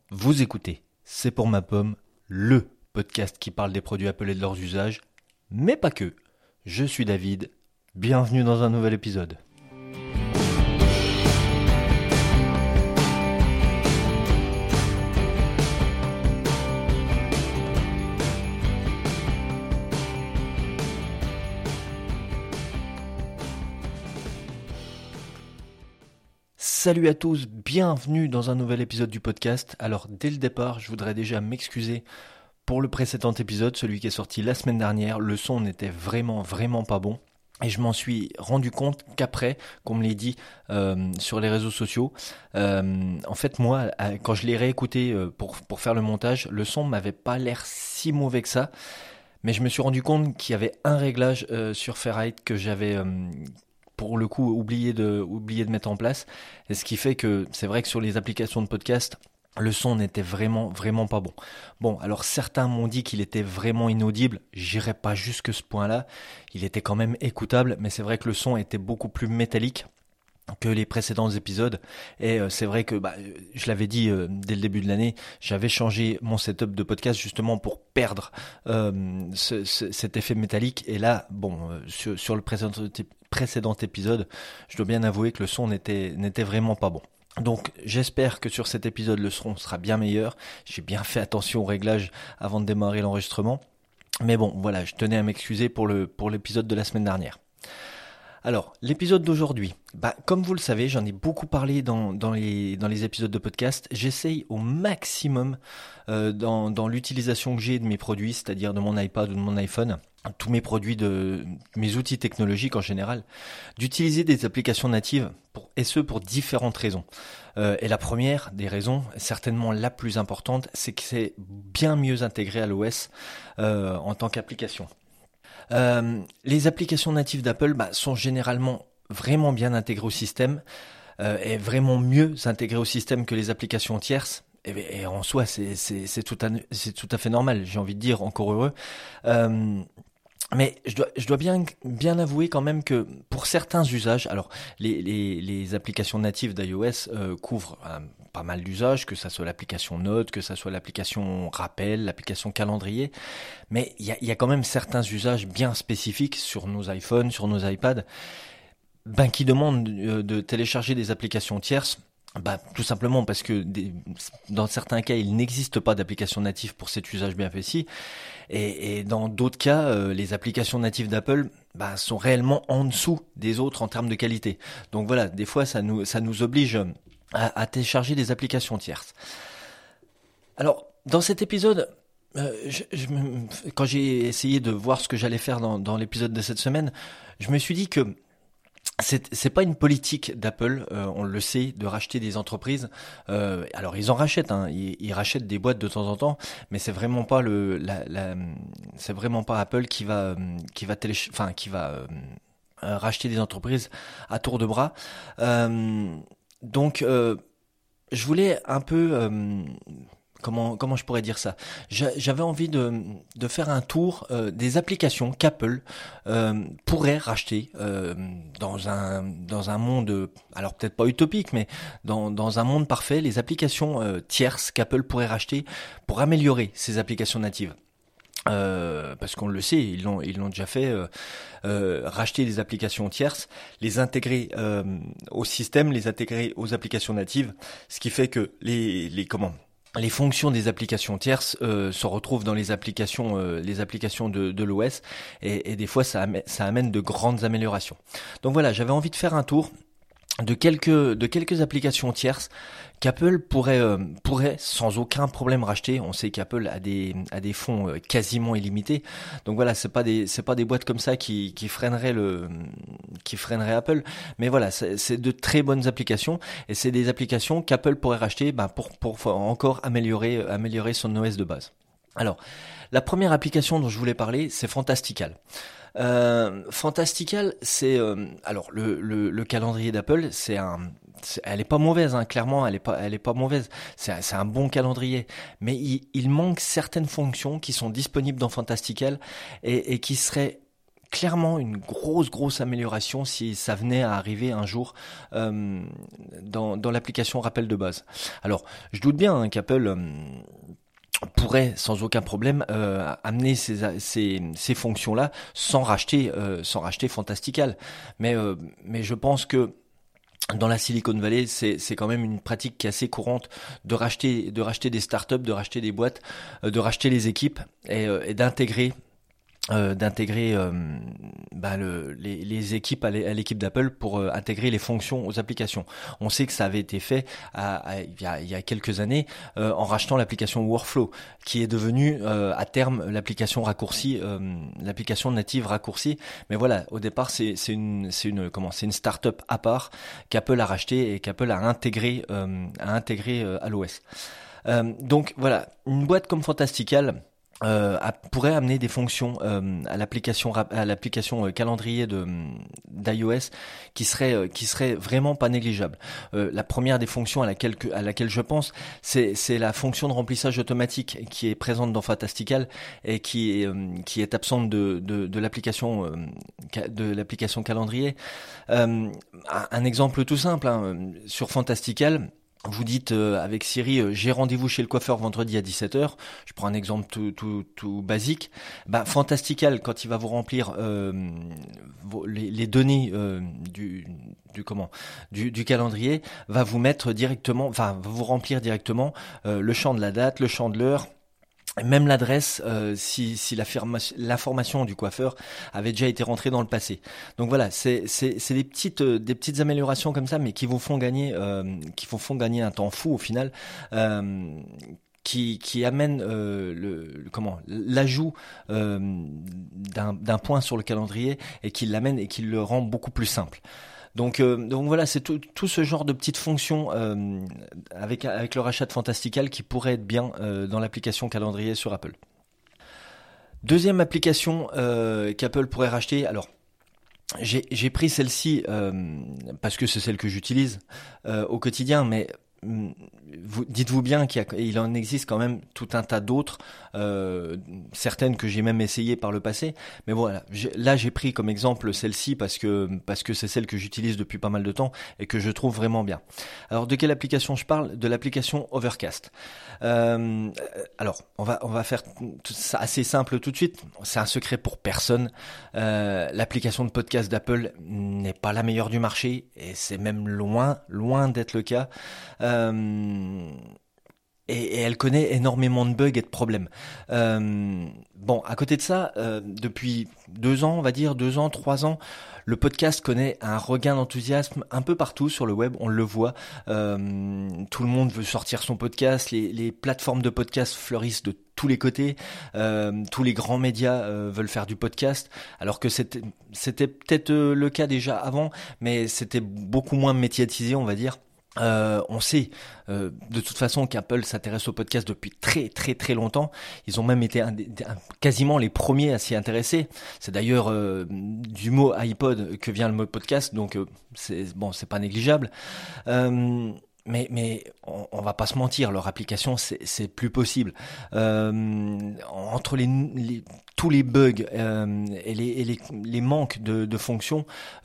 Vous écoutez C'est pour ma pomme, le podcast qui parle des produits Apple et de leurs usages, mais pas que. Je suis David, bienvenue dans un nouvel épisode. Salut à tous, bienvenue dans un nouvel épisode du podcast. Alors dès le départ, je voudrais déjà m'excuser pour le précédent épisode, celui qui est sorti la semaine dernière. Le son n'était vraiment pas bon. Et je m'en suis rendu compte qu'après, qu'on me l'ait dit sur les réseaux sociaux, en fait moi, quand je l'ai réécouté pour faire le montage, le son m'avait pas l'air si mauvais que ça. Mais je me suis rendu compte qu'il y avait un réglage sur Ferrite que j'avais pour le coup oublié de mettre en place. Et ce qui fait que c'est vrai que sur les applications de podcast, le son n'était vraiment pas bon. Bon, alors certains m'ont dit qu'il était vraiment inaudible. J'irai pas jusque ce point-là. Il était quand même écoutable, mais c'est vrai que le son était beaucoup plus métallique que les précédents épisodes. Et c'est vrai que je l'avais dit dès le début de l'année, j'avais changé mon setup de podcast justement pour perdre cet effet métallique. Et là, sur le précédent épisode, je dois bien avouer que le son n'était vraiment pas bon. Donc j'espère que sur cet épisode le son sera bien meilleur. J'ai bien fait attention au réglage avant de démarrer l'enregistrement. Mais bon, voilà, je tenais à m'excuser pour l'épisode de la semaine dernière. Alors, l'épisode d'aujourd'hui, comme vous le savez, j'en ai beaucoup parlé dans les épisodes de podcast. J'essaye au maximum dans l'utilisation que j'ai de mes produits, c'est-à-dire de mon iPad ou de mon iPhone, tous mes produits, de mes outils technologiques en général, d'utiliser des applications natives et ce pour différentes raisons. Et la première des raisons, certainement la plus importante, c'est que c'est bien mieux intégré à l'OS en tant qu'application. Les applications natives d'Apple sont généralement vraiment bien intégrées au système et vraiment mieux intégrées au système que les applications tierces. Et en soi, c'est tout à fait normal, j'ai envie de dire, encore heureux. Mais je dois bien avouer quand même que pour certains usages, alors les applications natives d'iOS couvrent pas mal d'usages, que ça soit l'application Notes, que ça soit l'application Rappel, l'application Calendrier, mais il y a quand même certains usages bien spécifiques sur nos iPhones, sur nos iPads, qui demandent de télécharger des applications tierces. Tout simplement parce que dans certains cas, il n'existe pas d'application native pour cet usage bien précis. Et dans d'autres cas, les applications natives d'Apple sont réellement en dessous des autres en termes de qualité. Donc voilà, des fois, ça nous oblige à télécharger des applications tierces. Alors, dans cet épisode, quand j'ai essayé de voir ce que j'allais faire dans l'épisode de cette semaine, je me suis dit que c'est pas une politique d'Apple, on le sait, de racheter des entreprises. Alors ils en rachètent, ils rachètent des boîtes de temps en temps, mais c'est vraiment pas c'est vraiment pas Apple qui va racheter des entreprises à tour de bras. Donc je voulais un peu comment je pourrais dire ça ? J'avais envie de faire un tour des applications qu'Apple pourrait racheter dans un monde, alors peut-être pas utopique, mais dans un monde parfait, les applications tierces qu'Apple pourrait racheter pour améliorer ses applications natives. Parce qu'on le sait, ils l'ont déjà fait, racheter des applications tierces, les intégrer au système, les intégrer aux applications natives, ce qui fait que les fonctions des applications tierces se retrouvent dans les applications de l'OS et des fois ça amène de grandes améliorations. Donc voilà, j'avais envie de faire un tour de quelques applications tierces qu'Apple pourrait sans aucun problème racheter. On sait qu'Apple a des fonds quasiment illimités. Donc voilà, c'est pas des boîtes comme ça qui freineraient Apple, mais voilà, c'est de très bonnes applications et c'est des applications qu'Apple pourrait racheter pour encore améliorer son OS de base. Alors, la première application dont je voulais parler, c'est Fantastical. Fantastical, c'est alors le calendrier d'Apple, elle est pas mauvaise, clairement, elle est pas mauvaise. C'est un bon calendrier, mais il manque certaines fonctions qui sont disponibles dans Fantastical et qui seraient clairement une grosse amélioration si ça venait à arriver un jour dans l'application rappel de base. Alors, je doute bien qu'Apple pourrait sans aucun problème amener ces fonctions-là sans racheter Fantastical. Mais je pense que dans la Silicon Valley, c'est quand même une pratique qui est assez courante de racheter des startups, de racheter des boîtes, de racheter les équipes et d'intégrer les équipes à l'équipe d'Apple pour intégrer les fonctions aux applications. On sait que ça avait été fait il y a quelques années en rachetant l'application Workflow, qui est devenue à terme l'application native raccourcie. Mais voilà, au départ c'est une start-up à part qu'Apple a racheté et qu'Apple a intégré à l'OS. Donc voilà, une boîte comme Fantastical pourrait amener des fonctions à l'application calendrier d'iOS qui serait vraiment pas négligeable. La première des fonctions à laquelle je pense, c'est la fonction de remplissage automatique qui est présente dans Fantastical et qui est absente de l'application calendrier. Un exemple tout simple, sur Fantastical. Vous dites avec Siri, j'ai rendez-vous chez le coiffeur vendredi à 17h. Je prends un exemple tout basique. Fantastical, quand il va vous remplir les données du calendrier, va vous remplir directement le champ de la date, le champ de l'heure. Même l'adresse, si l'information du coiffeur avait déjà été rentrée dans le passé. Donc voilà, c'est des petites améliorations comme ça, mais qui vous font gagner un temps fou au final, qui amène l'ajout d'un point sur le calendrier et qui l'amène et qui le rend beaucoup plus simple. Donc voilà, c'est tout ce genre de petites fonctions avec le rachat de Fantastical qui pourrait être bien dans l'application calendrier sur Apple. Deuxième application qu'Apple pourrait racheter. Alors, j'ai pris celle-ci parce que c'est celle que j'utilise au quotidien, mais dites-vous bien qu'il en existe quand même tout un tas d'autres, certaines que j'ai même essayé par le passé, mais voilà, j'ai pris comme exemple celle-ci parce que c'est celle que j'utilise depuis pas mal de temps et que je trouve vraiment bien. Alors de quelle application je parle? De l'application Overcast. Alors on va faire ça assez simple tout de suite, c'est un secret pour personne. L'application de podcast d'Apple n'est pas la meilleure du marché et c'est même loin d'être le cas. Et elle connaît énormément de bugs et de problèmes. Bon, à côté de ça, depuis 2 ans, 3 ans, le podcast connaît un regain d'enthousiasme un peu partout sur le web, on le voit. Tout le monde veut sortir son podcast, les plateformes de podcast fleurissent de tous les côtés, tous les grands médias veulent faire du podcast, alors que c'était peut-être le cas déjà avant, mais c'était beaucoup moins médiatisé, on va dire. On sait de toute façon qu'Apple s'intéresse au podcast depuis très longtemps. Ils ont même été quasiment les premiers à s'y intéresser. C'est d'ailleurs du mot iPod que vient le mot podcast, donc c'est pas négligeable. Mais on va pas se mentir, leur application c'est plus possible. Entre tous les bugs et les manques de fonctions,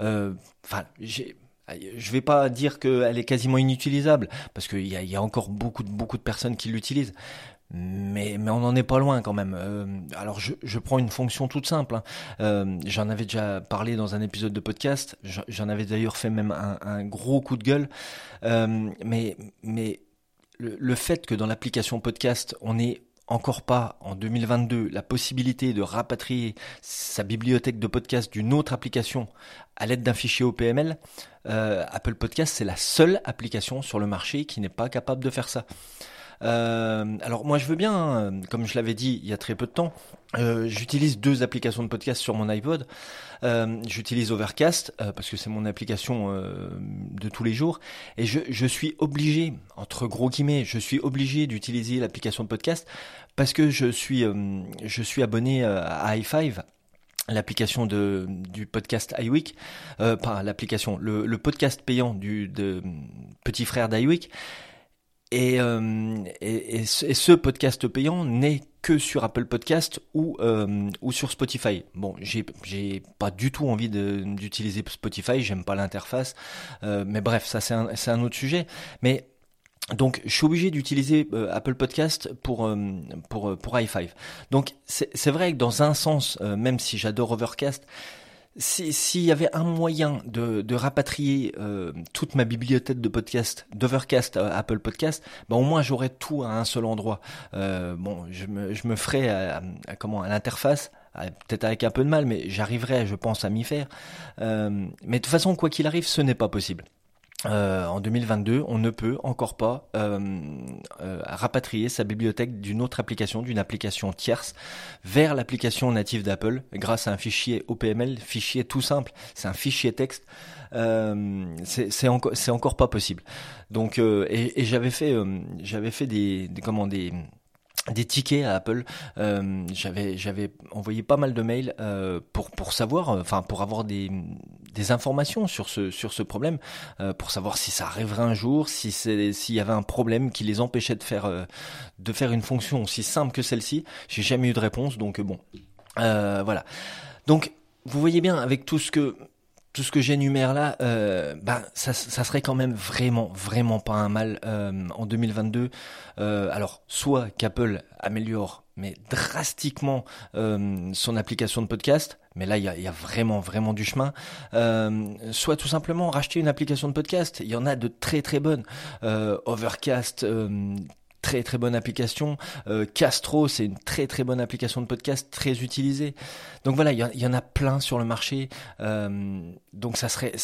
je vais pas dire qu'elle est quasiment inutilisable parce qu'il y a encore beaucoup de personnes qui l'utilisent, mais on n'en est pas loin quand même. Alors je prends une fonction toute simple. J'en avais déjà parlé dans un épisode de podcast. J'en avais d'ailleurs fait même un gros coup de gueule. Mais le fait que dans l'application podcast on ait encore pas en 2022 la possibilité de rapatrier sa bibliothèque de podcast d'une autre application à l'aide d'un fichier OPML, Apple Podcast c'est la seule application sur le marché qui n'est pas capable de faire ça. Alors moi je veux bien, comme je l'avais dit il y a très peu de temps, j'utilise 2 applications de podcast sur mon iPod. J'utilise Overcast parce que c'est mon application de tous les jours et je suis obligé, entre gros guillemets, d'utiliser l'application de podcast parce que je suis abonné à i5, l'application du podcast iWeek, pas l'application, le podcast payant de petit frère d'iWeek. Et ce podcast payant n'est que sur Apple Podcast ou sur Spotify. Bon, j'ai pas du tout envie d'utiliser Spotify, j'aime pas l'interface, mais bref, ça c'est un autre sujet. Mais donc, je suis obligé d'utiliser Apple Podcast pour i5. Donc, c'est vrai que dans un sens, même si j'adore Overcast, s'il y avait un moyen de rapatrier toute ma bibliothèque de podcast d'Overcast à Apple Podcast, ben au moins j'aurais tout à un seul endroit. Bon, je me ferais à l'interface. Peut-être avec un peu de mal, mais j'arriverai, je pense, à m'y faire. Mais de toute façon, quoi qu'il arrive, ce n'est pas possible. En 2022, on ne peut encore pas rapatrier sa bibliothèque d'une autre application, d'une application tierce, vers l'application native d'Apple grâce à un fichier OPML, fichier tout simple, c'est un fichier texte. C'est encore pas possible. Donc et j'avais fait des tickets à Apple. J'avais envoyé pas mal de mails pour savoir, enfin pour avoir des informations sur ce problème, pour savoir si ça arriverait un jour, s'il y avait un problème qui les empêchait de faire une fonction aussi simple que celle-ci. J'ai jamais eu de réponse, donc bon, voilà. Donc vous voyez bien avec tout ce que j'énumère là, ça serait quand même vraiment pas un mal en 2022. Alors, soit qu'Apple améliore, mais drastiquement son application de podcast, mais là il y a vraiment du chemin. Soit tout simplement racheter une application de podcast. Il y en a de très très bonnes. Overcast. Très bonne application. Castro, c'est une très bonne application de podcast, très utilisée. Donc voilà, il y en a plein sur le marché. Donc ça serait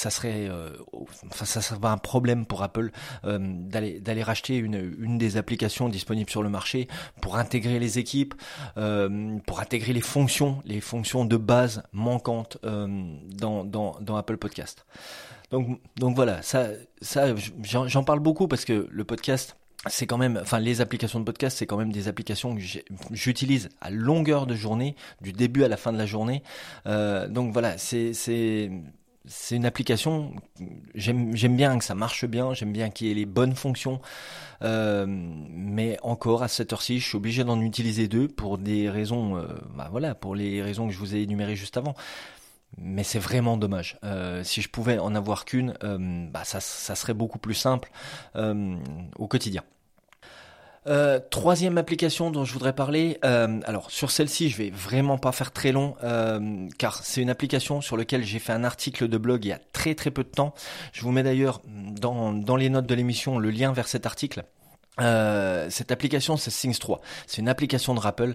pas un problème pour Apple d'aller racheter une des applications disponibles sur le marché pour intégrer les équipes, pour intégrer les fonctions de base manquantes dans Apple Podcast. Donc voilà, ça j'en parle beaucoup parce que le podcast, c'est quand même, enfin les applications de podcast, c'est quand même des applications que j'utilise à longueur de journée, du début à la fin de la journée. Donc voilà, c'est une application, j'aime bien que ça marche bien, j'aime bien qu'il y ait les bonnes fonctions, mais encore à cette heure-ci, je suis obligé d'en utiliser deux pour des raisons, pour les raisons que je vous ai énumérées juste avant. Mais c'est vraiment dommage. Si je pouvais en avoir qu'une, ça serait beaucoup plus simple au quotidien. Troisième application dont je voudrais parler, alors sur celle-ci je vais vraiment pas faire très long car c'est une application sur laquelle j'ai fait un article de blog il y a très peu de temps. Je vous mets d'ailleurs dans les notes de l'émission le lien vers cet article. Cette application c'est Things 3. C'est une application de rappel,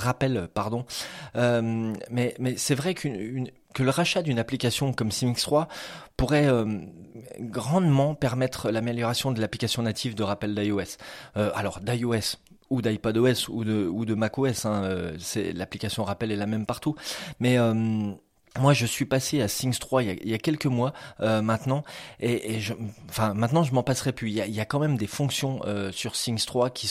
mais c'est vrai que le rachat d'une application comme Things 3 pourrait grandement permettre l'amélioration de l'application native de rappel d'iOS. Alors d'iOS ou d'iPadOS ou de macOS, c'est l'application rappel est la même partout, mais moi, je suis passé à Things 3 il y a quelques mois maintenant, et maintenant je m'en passerai plus. Il y a quand même des fonctions sur Things 3 qui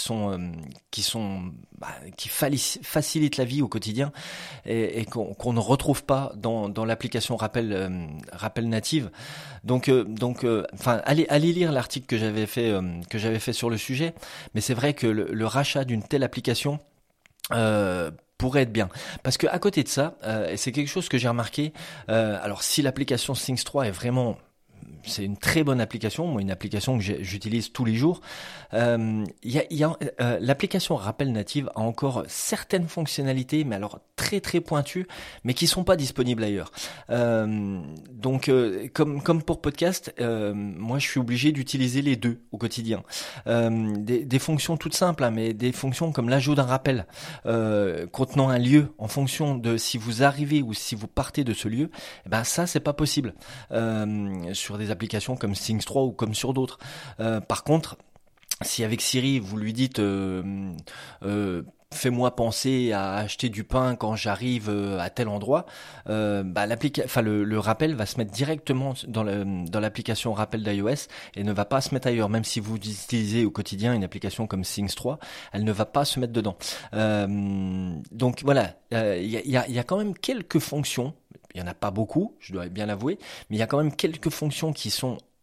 facilitent la vie au quotidien et qu'on ne retrouve pas dans l'application rappel native. Donc, allez lire l'article que j'avais fait sur le sujet. Mais c'est vrai que le rachat d'une telle application pourrait être bien, parce que à côté de ça, et c'est quelque chose que j'ai remarqué, alors si l'application Things 3 est vraiment, c'est une très bonne application, moi une application que j'utilise tous les jours, l'application rappel native a encore certaines fonctionnalités, mais alors très pointues, mais qui sont pas disponibles ailleurs. Donc comme pour podcast, moi je suis obligé d'utiliser les deux au quotidien. Des fonctions toutes simples, mais des fonctions comme l'ajout d'un rappel contenant un lieu en fonction de si vous arrivez ou si vous partez de ce lieu, ça c'est pas possible sur des applications comme Things 3 ou comme sur d'autres. Par contre, si avec Siri vous lui dites fais-moi penser à acheter du pain quand j'arrive à tel endroit, le rappel va se mettre directement dans l'application rappel d'iOS et ne va pas se mettre ailleurs. Même si vous utilisez au quotidien une application comme Things 3, elle ne va pas se mettre dedans. Donc voilà, il y a quand même quelques fonctions. Il y en a pas beaucoup, je dois bien l'avouer, mais il y a quand même quelques fonctions qui sont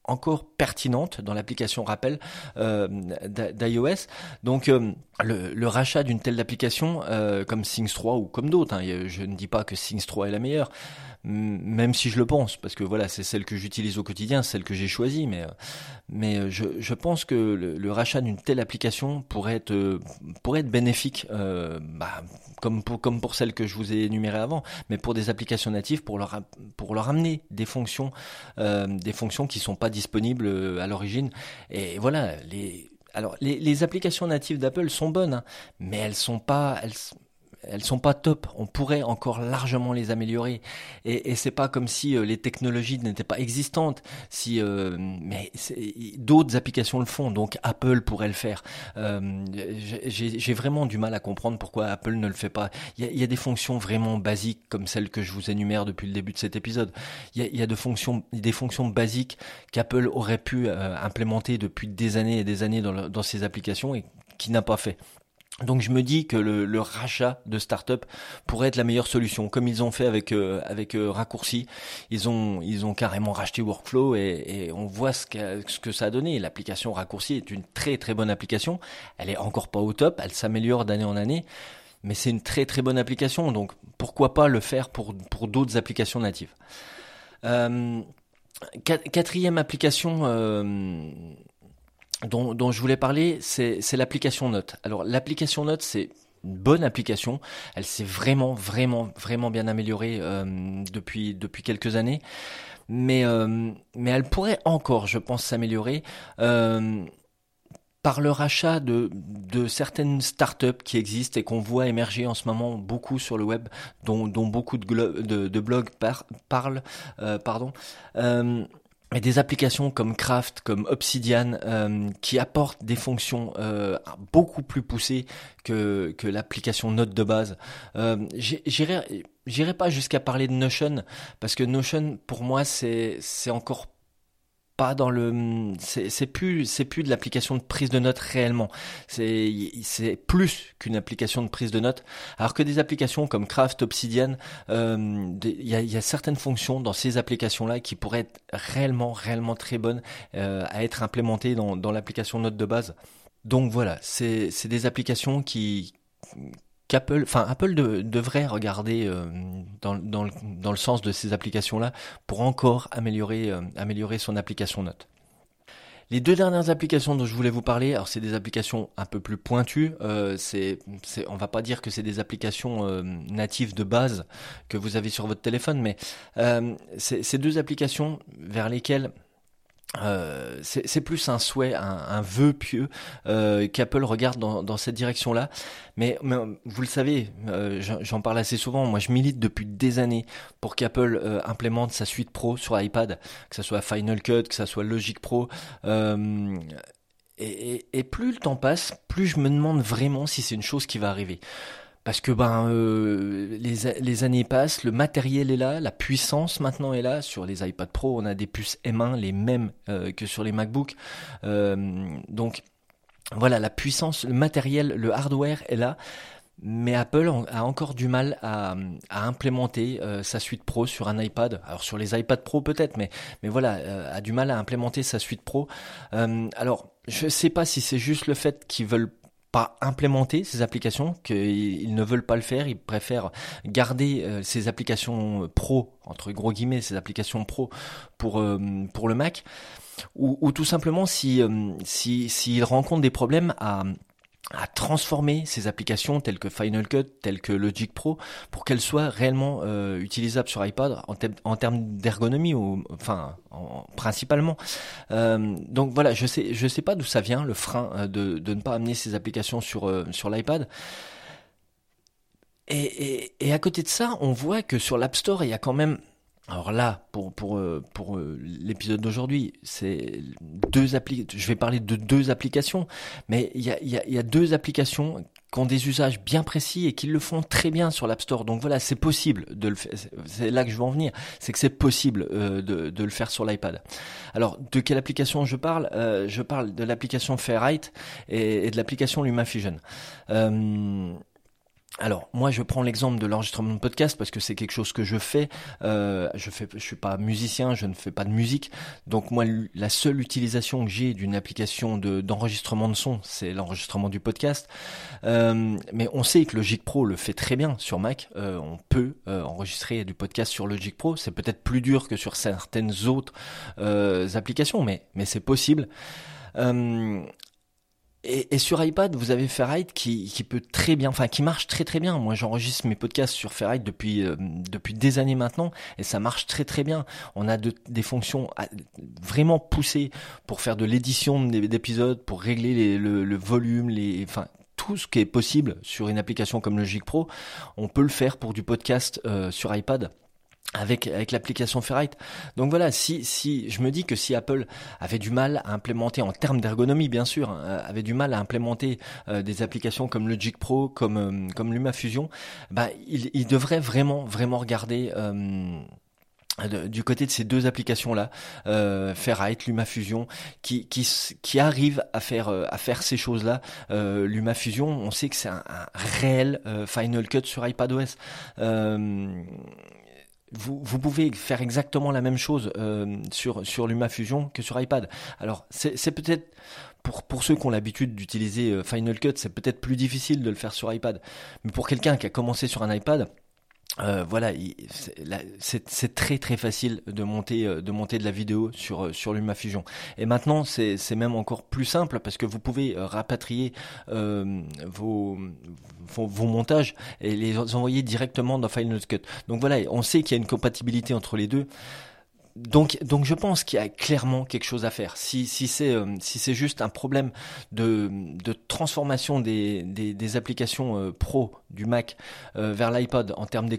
encore pertinente dans l'application rappel d'iOS. Donc le rachat d'une telle application comme Things 3 ou comme d'autres, hein, je ne dis pas que Things 3 est la meilleure, même si je le pense, parce que voilà, c'est celle que j'utilise au quotidien, celle que j'ai choisie, mais je pense que le rachat d'une telle application pourrait être bénéfique, comme pour celle que je vous ai énumérée avant, mais pour des applications natives, pour leur amener des fonctions qui sont pas disponibles à l'origine. Et voilà, les applications natives d'Apple sont bonnes, hein, mais elles sont pas top. On pourrait encore largement les améliorer. Et c'est pas comme si les technologies n'étaient pas existantes. Mais d'autres applications le font. Donc Apple pourrait le faire. J'ai vraiment du mal à comprendre pourquoi Apple ne le fait pas. Il y a des fonctions vraiment basiques comme celles que je vous énumère depuis le début de cet épisode. Il y a des fonctions basiques qu'Apple aurait pu implémenter depuis des années et des années dans ses applications et qui n'a pas fait. Donc je me dis que le rachat de start-up pourrait être la meilleure solution, comme ils ont fait avec Raccourci. Ils ont carrément racheté Workflow et on voit ce que ça a donné. L'application Raccourci est une très très bonne application. Elle est encore pas au top, elle s'améliore d'année en année, mais c'est une très très bonne application. Donc pourquoi pas le faire pour d'autres applications natives. Quatrième application dont je voulais parler, c'est l'application Notes. Alors l'application Notes, c'est une bonne application. Elle s'est vraiment bien améliorée depuis quelques années, mais elle pourrait encore, je pense, s'améliorer par le rachat de certaines startups qui existent et qu'on voit émerger en ce moment beaucoup sur le web, dont beaucoup de blogs parlent. Et des applications comme Craft, comme Obsidian, qui apportent des fonctions beaucoup plus poussées que l'application Note de base. J'irai pas jusqu'à parler de Notion, parce que Notion, pour moi, c'est encore pas dans c'est plus de l'application de prise de notes réellement. C'est plus qu'une application de prise de notes. Alors que des applications comme Craft, Obsidian, il y a certaines fonctions dans ces applications-là qui pourraient être réellement très bonnes à être implémentées dans l'application notes de base. Donc voilà, c'est des applications Apple devrait regarder dans le sens de ces applications-là pour encore améliorer son application Note. Les deux dernières applications dont je voulais vous parler, alors c'est des applications un peu plus pointues. On va pas dire que c'est des applications natives de base que vous avez sur votre téléphone, mais c'est deux applications vers lesquelles c'est plus un souhait, un vœu pieux qu'Apple regarde dans cette direction-là. Mais vous le savez, j'en parle assez souvent. Moi, je milite depuis des années pour qu'Apple implémente sa suite Pro sur iPad, que ça soit Final Cut, que ça soit Logic Pro. Et plus le temps passe, plus je me demande vraiment si c'est une chose qui va arriver. Parce que les années passent, le matériel est là, la puissance maintenant est là. Sur les iPad Pro, on a des puces M1, les mêmes que sur les MacBook. Donc voilà, la puissance, le matériel, le hardware est là. Mais Apple a encore du mal à implémenter sa suite Pro sur un iPad. Alors sur les iPad Pro peut-être, mais voilà, a du mal à implémenter sa suite Pro. Alors je sais pas si c'est juste le fait qu'ils veulent pas implémenter ces applications, qu'ils ne veulent pas le faire, ils préfèrent garder ces applications pro, entre gros guillemets, ces applications pro pour le Mac, ou tout simplement s'ils rencontrent des problèmes à transformer ces applications telles que Final Cut, telles que Logic Pro, pour qu'elles soient réellement utilisables sur iPad en termes d'ergonomie, principalement. Donc voilà, je sais pas d'où ça vient, le frein de ne pas amener ces applications sur l'iPad. Et à côté de ça, on voit que sur l'App Store, il y a quand même... Alors là, pour l'épisode d'aujourd'hui, c'est je vais parler de deux applications, mais il y a deux applications qui ont des usages bien précis et qui le font très bien sur l'App Store. Donc voilà, c'est possible de le faire. C'est là que je veux en venir, c'est que c'est possible de le faire sur l'iPad. Alors, de quelle application je parle? Je parle de l'application Fairlight et de l'application LumaFusion. Alors, moi, je prends l'exemple de l'enregistrement de podcast parce que c'est quelque chose que je fais. Je suis pas musicien, je ne fais pas de musique. Donc, moi, la seule utilisation que j'ai d'une application d'enregistrement de son, c'est l'enregistrement du podcast. Mais on sait que Logic Pro le fait très bien sur Mac. On peut enregistrer du podcast sur Logic Pro. C'est peut-être plus dur que sur certaines autres applications, mais c'est possible. Euh, et sur iPad, vous avez Ferrite qui peut très bien, enfin qui marche très très bien. Moi, j'enregistre mes podcasts sur Ferrite depuis des années maintenant, et ça marche très très bien. On a des fonctions vraiment poussées pour faire de l'édition d'épisodes, pour régler le volume, enfin tout ce qui est possible sur une application comme Logic Pro, on peut le faire pour du podcast sur iPad. Avec l'application Ferrite. Donc voilà, si je me dis que si Apple avait du mal à implémenter, en termes d'ergonomie bien sûr, avait du mal à implémenter des applications comme Logic Pro, comme LumaFusion, bah il devrait vraiment regarder du côté de ces deux applications-là, Ferrite, LumaFusion, qui arrivent à faire ces choses-là. LumaFusion, on sait que c'est un réel Final Cut sur iPadOS. Vous pouvez faire exactement la même chose sur LumaFusion que sur iPad. Alors c'est peut-être pour ceux qui ont l'habitude d'utiliser Final Cut, c'est peut-être plus difficile de le faire sur iPad. Mais pour quelqu'un qui a commencé sur un iPad, voilà, c'est très très facile de monter de la vidéo sur LumaFusion. Et maintenant, c'est même encore plus simple parce que vous pouvez rapatrier vos montages et les envoyer directement dans Final Cut. Donc voilà, on sait qu'il y a une compatibilité entre les deux. Donc je pense qu'il y a clairement quelque chose à faire. Si c'est juste un problème de transformation des applications pro du Mac vers l'iPod en termes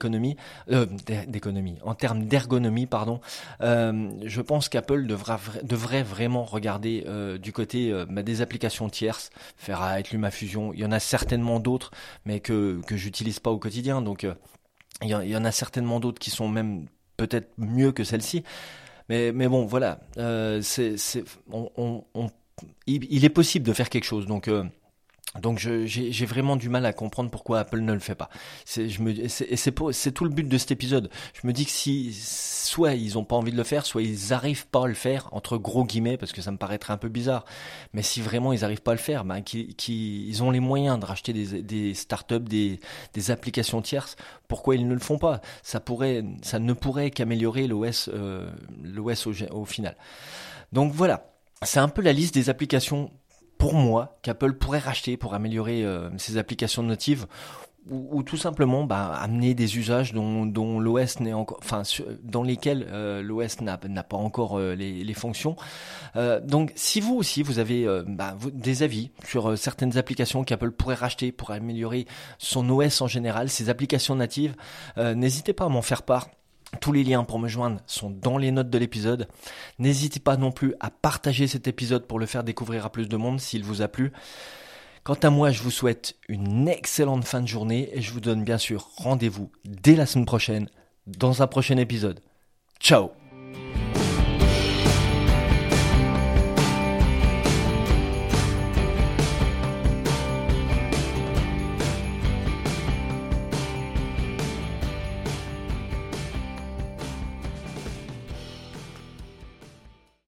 en termes d'ergonomie, pardon, je pense qu'Apple devrait vraiment regarder du côté des applications tierces, Ferrite, LumaFusion. Il y en a certainement d'autres, mais que j'utilise pas au quotidien. Donc il y en a certainement d'autres qui sont même peut-être mieux que celle-ci, mais bon, voilà, il est possible de faire quelque chose, donc j'ai vraiment du mal à comprendre pourquoi Apple ne le fait pas. C'est tout le but de cet épisode. Je me dis que si soit ils ont pas envie de le faire, soit ils arrivent pas à le faire, entre gros guillemets, parce que ça me paraîtrait un peu bizarre. Mais si vraiment ils arrivent pas à le faire, ils ont les moyens de racheter des startups, des applications tierces. Pourquoi ils ne le font pas? Ça ne pourrait qu'améliorer l'OS au final. Donc voilà, c'est un peu la liste des applications pour moi qu'Apple pourrait racheter pour améliorer ses applications natives, ou tout simplement amener des usages dont l'OS n'est encore, enfin dans lesquels l'OS n'a pas encore les fonctions. Donc si vous aussi vous avez des avis sur certaines applications qu'Apple pourrait racheter pour améliorer son OS en général, ses applications natives, n'hésitez pas à m'en faire part. Tous les liens pour me joindre sont dans les notes de l'épisode. N'hésitez pas non plus à partager cet épisode pour le faire découvrir à plus de monde s'il vous a plu. Quant à moi, je vous souhaite une excellente fin de journée et je vous donne bien sûr rendez-vous dès la semaine prochaine dans un prochain épisode. Ciao!